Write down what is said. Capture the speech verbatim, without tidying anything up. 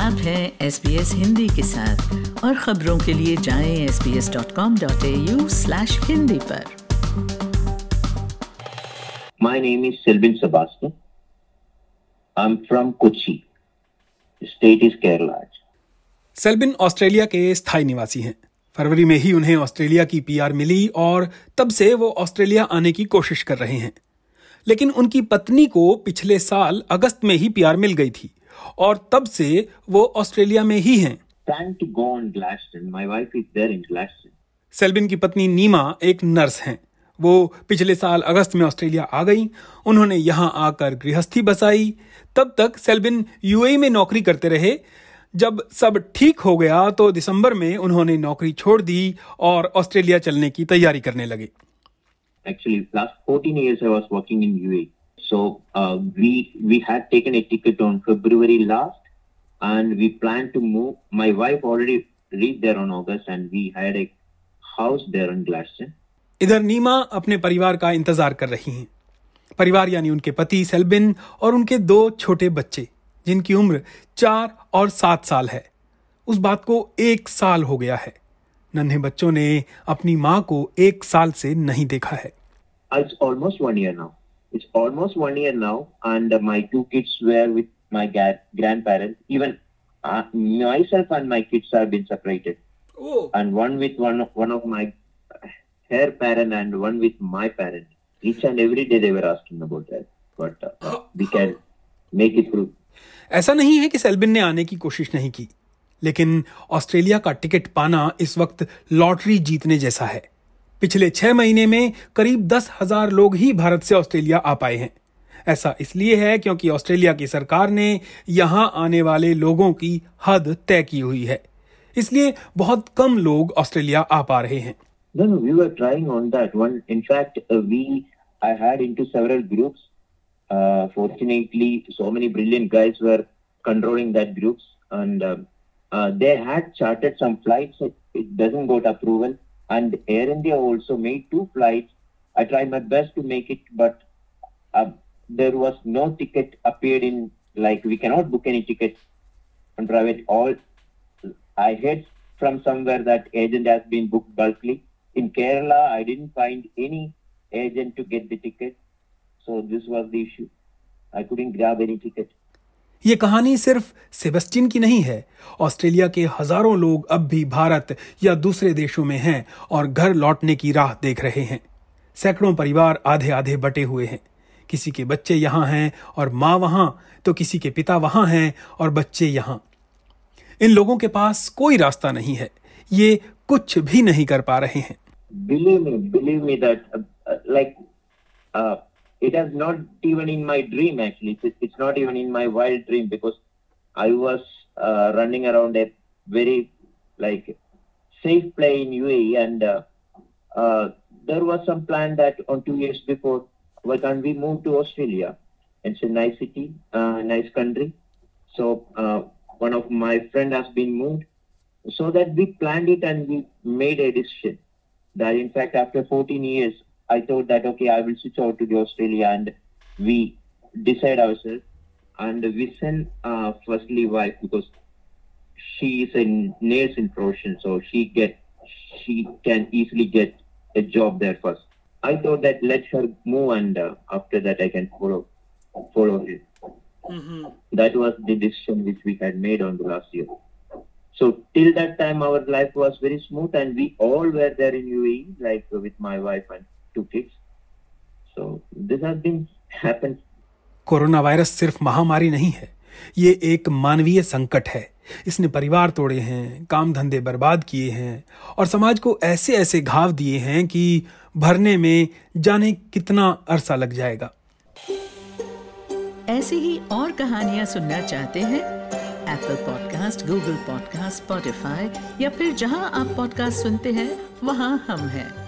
आप हैं S B S Hindi के साथ और खबरों के लिए जाएं S B S dot com dot A U slash Hindi पर। My name is Selvin Sebastian. I'm from Kochi. State is Kerala. Selbin Australia के स्थायी निवासी हैं। फरवरी में ही उन्हें ऑस्ट्रेलिया की पी आर मिली और तब से वो ऑस्ट्रेलिया आने की कोशिश कर रहे हैं। लेकिन उनकी पत्नी को पिछले साल अगस्त में ही पी आर मिल गई थी और तब से वो ऑस्ट्रेलिया में ही हैं। To go on Gladstone. My wife is there in Gladstone. सेल्बिन की पत्नी नीमा एक नर्स हैं। वो पिछले साल अगस्त में ऑस्ट्रेलिया आ गई। उन्होंने यहाँ आकर गृहस्थी बसाई। तब तक सेल्बिन यूएई में नौकरी करते रहे। जब सब ठीक हो गया तो दिसंबर में उन्होंने नौकरी छोड़ दी और ऑस्ट्रेलिया चलने की तैयारी करने लगे। Actually, last fourteen years I was working in U A E. So uh, we we had taken a ticket on February last, and we planned to move. My wife already reached there on August, and we had a house there in Gladstone. इधर नीमा अपने परिवार का इंतजार कर रही हैं। परिवार यानी उनके पति सेल्बिन और उनके दो छोटे बच्चे, जिनकी उम्र चार और सात साल है। उस बात को एक साल हो गया है। नन्हे बच्चों ने अपनी माँ को एक साल से नहीं देखा है। It's almost one year now. It's almost one year now, and uh, my two kids were with my ga- grandparents. Even uh, myself and my kids have been separated. Oh. And one with one of, one of my her parent and one with my parent. Each and every day they were asking about that, but uh, we can make it through. ऐसा नहीं है कि सेल्बिन ने आने की कोशिश नहीं की, लेकिन ऑस्ट्रेलिया का टिकट पाना इस वक्त लॉटरी जीतने जैसा है। पिछले छह महीने में करीब दस हजार लोग ही भारत से ऑस्ट्रेलिया आ पाए हैं। ऐसा इसलिए है क्योंकि ऑस्ट्रेलिया की सरकार ने यहां आने वाले लोगों की हद तय की हुई है, इसलिए बहुत कम लोग ऑस्ट्रेलिया आ पा रहे हैं। No, no, we were trying on that one. In fact, uh, we I had into several groups. Uh, fortunately, so many brilliant guys were controlling that groups, and uh, uh, they had chartered some flights. It, it doesn't got approval, and Air India also made two flights. I tried my best to make it, but uh, there was no ticket appeared in. Like we cannot book any ticket on private. All I heard from somewhere that agent has been booked bulkily. In Kerala, I didn't find any agent to get the ticket. So this was the issue. I couldn't grab any ticket. ये कहानी सिर्फ Sebastian की नहीं है। Australia के हजारों लोग अब भी भारत या दूसरे देशों में हैं और घर लौटने की राह देख रहे हैं। सैकड़ों परिवार आधे आधे बटे हुए हैं। किसी के बच्चे यहाँ हैं और माँ वहाँ, तो किसी के पिता वहाँ हैं और बच्चे यहाँ। इन लोगों के पास कोई रास्ता नहीं है। ये कुछ भी नहीं कर पा रहे हैं। Believe me, believe me that uh, uh, like uh, it has not even in my dream actually. It's, it's not even in my wild dream because I was uh, running around a very like safe play in U A E, and uh, uh, there was some plan that on two years before, why can't we move to Australia? It's a nice city, uh, nice country. So uh, one of my friend has been moved, so that we planned it and we made a decision. That in fact after fourteen years, I thought that okay, I will switch out to the Australia, and we decide ourselves, and we send uh, firstly wife because she is a nurse in profession, so she get she can easily get a job there first. I thought that let her move, and uh, after that I can follow follow her. Mm-hmm. That was the decision which we had made on the last year. So till that time, our life was very smooth, and we all were there in U A E, like with my wife and two kids. So this has been happened. Corona virus सिर्फ महामारी नहीं है, ये एक मानवीय संकट है। इसने परिवार तोड़े हैं, काम धंधे बर्बाद किए हैं और समाज को ऐसे ऐसे घाव दिए हैं कि भरने में जाने कितना अरसा लग जाएगा। ऐसी ही और कहानियां सुनना चाहते हैं? Apple podcast, Google podcast, Spotify या फिर जहां आप पॉडकास्ट सुनते हैं वहां हम हैं।